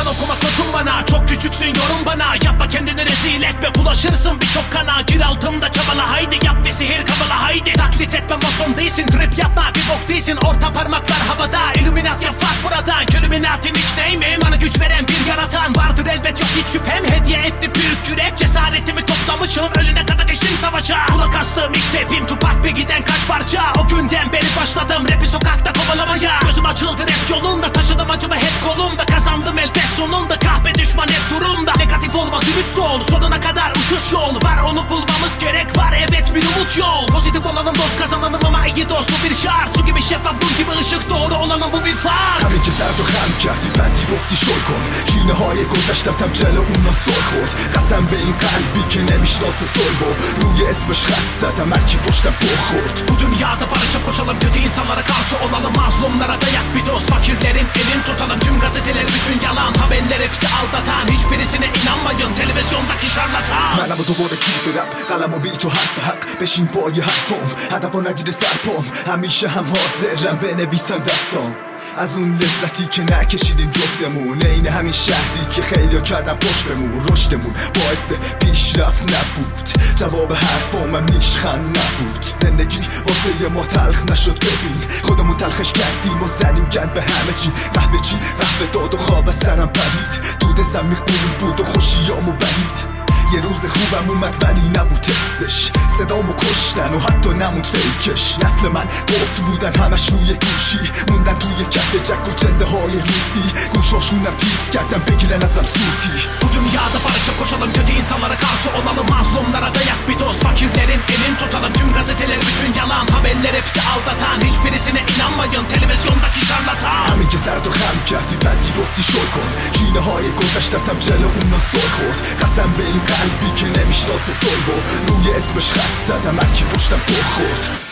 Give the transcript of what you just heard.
meydan okuma koçum bana. Çok küçüksün yorum bana, yapma kendini rezil etme, bulaşırsın birçok kana. Gir altımda çabala haydi, yap bir sihir kabala haydi. Taklit etme mason değilsin, trip yapma bir bok değilsin. Orta parmaklar havada, illuminat yap fark buradan. Illuminatin nickname'im, bana güç veren bir yaratan. Vardır elbet yok hiç şüphem, hediye etti büyük yürek. Cesaretimi toplamışım, ölüne kadar geçtim savaşa. Kulak astım ilk tepim, Tupac bir giden kaç parça. O günden beri başladım rapi sokakta kovalamaya. Gözüm açıldı rap yolunda, taşıdım acımı hep kolumda. Kazandım elbet sonunda, kahpe düşman hep durumda. Negatif olma dürüst ol, sonuna kadar uçuş yol var, onu bulmamız gerek. Var evet bir umut yol, pozitif olalım dost kazanalım ama iyi dost bu bir şart. Su gibi şeffaf dur gibi ışık, doğru olalım bu bir fark. همه که زرد و خم کردی پذیرفتی شل کن کینه های گذشتتم جلو اونا سر خورد قسم به این قلبی که نمیشناسه صلح و روی اسمش خط زدم هرکی پشتم پر خورد. Bu dünyada barışa koşalım, kötü insanlara karşı olalım. Mazlumlara dayak bir dost, fakirlerin elin tutalım. Tüm gazeteler bütün yalan, haberler hepsi aldatan. Hiçbirisine inanmayın, televizyondaki şarlatan. منم و دوباره کی برم قلم و بی تو حق به حق بشین پای حرفم هدف و نگیره سرپام همیشه هم حاضرم بنویسم دستام از اون لذتی که نکشیدیم جفتمون عین همین شهری که خیلیا کردن پشتمون رشدمون باعث پیشرفت نبود جواب حرفام هم نیشخند نبود زندگی واسه ما تلخ نشد ببین خودمون تلخش کردیم و زدیم گند به همه چی قهوه چی قهوه داد و خواب از سرم پرید دود زمین قول بود و خوشیامو برید یه روز خوبم اومد ولی نبود حسش صدامو کشتن و حتی نموند فیکش نسل من گفت بودن همش روی گوشی موندن توی کف جک و جنده های روسی گوشاشونم تیز کردن بگیرن ازم سوتی. Bu dünyada barışa koşalım, kötü insanlara karşı olalım. Mazlumlara dayak bir dost, fakirlerin elin tutalım. Tüm gazeteler bütün yalan, haberler hepsi aldatan. Hiçbirisine inanmayın, televizyondaki şarlatan. همین که زرد و خم کردی پذیرفتی شل کن کینه های گذشتتم جلو اونا سر خورد قسم به این قلبی که نمیشناسه صلح و روی اسمش خط زدم هرکی پشتم پر خورد.